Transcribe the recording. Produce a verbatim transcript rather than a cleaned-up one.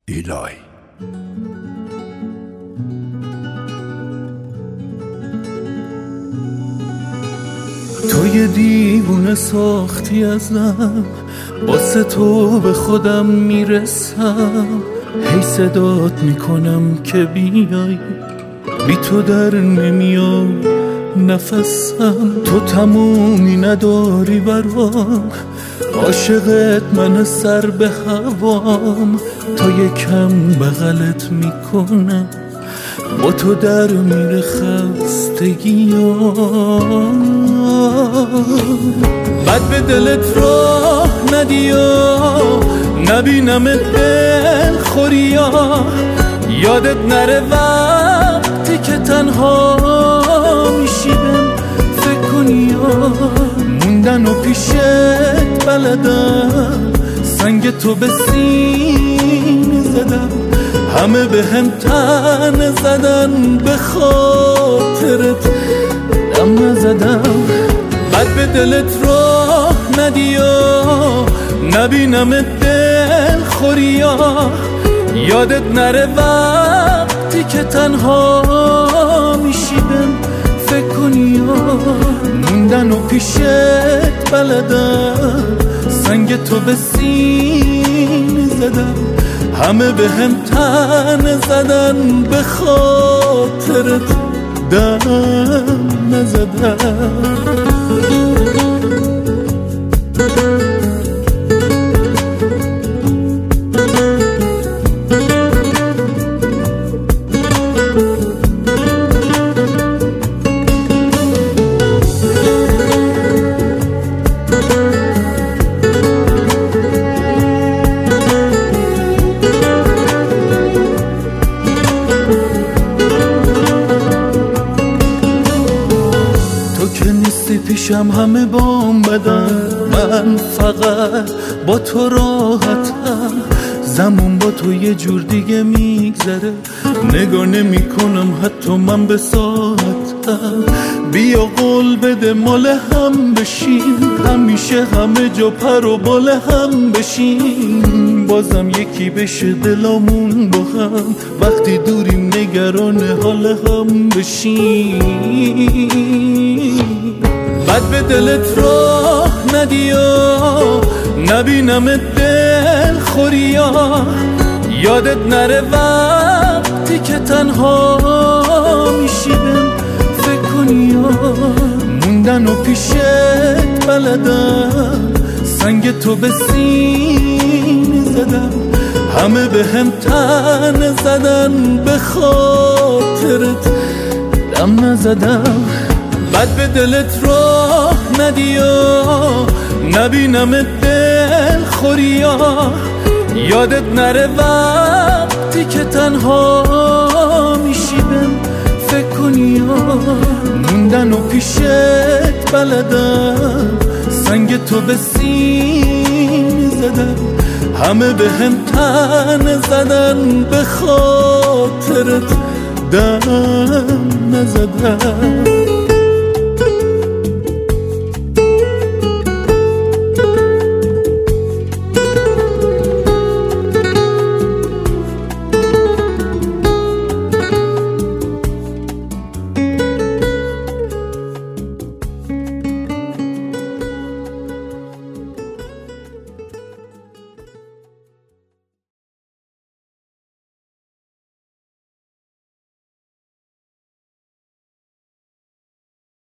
ایلای تو یه دیوونه ساختی ازم، واسه تو به خودم میرسم، هی صدات میکنم که بیای، بی تو در نمیام نفسم. تو تمومی نداری برام، عاشقت من سر به هوام، تا یکم بغلت میکنم، با تو در میره خستگیام. بد به دلت راه ندیا، نبینم دل خوریا، یادت نره وقتی که تنها میشی بهم فکر کنی. موندن و پیشت بلدم، سنگ تو به سینه زدم، همه به هم تن زدن، به خاطرت دم نزدم. بد به دلت راه ندیا، نبینم دل خوریا، یادت نره وقتی که تنها میشی بهم فکر کنی. موندن و پیشت بلدم، سنگ تو به سینه زدم، همه به هم تن زدن، به خاطرت دم نزدم. پیشم همه بام بدن، من فقط با تو راحتم، زمان با تو یه جور دیگه میگذره، نگاه نمی کنم حتی من به ساعتم. بیا قول بده مال هم بشین، همیشه همه جا پر و بال هم بشین، بازم یکی بشه دلامون با هم، وقتی دوریم نگران حال هم بشین. بد به دلت راه ندیا، نبینم دل خوریا، یادت نره وقتی که تنها میشی بهم فکر کنی. موندن و پیشت بلدم، سنگ تو به سینه زدم، همه به هم تن زدن، به خاطرت دم نزدم. بد به دلت راه ندیا، نبینم دل خوریا، یادت نره وقتی که تنها میشی بهم فکر کنی. موندن و پیشت بلدم، سنگ تو به سینه زدم، همه به هم تن زدن، به خاطرت دم نزدم.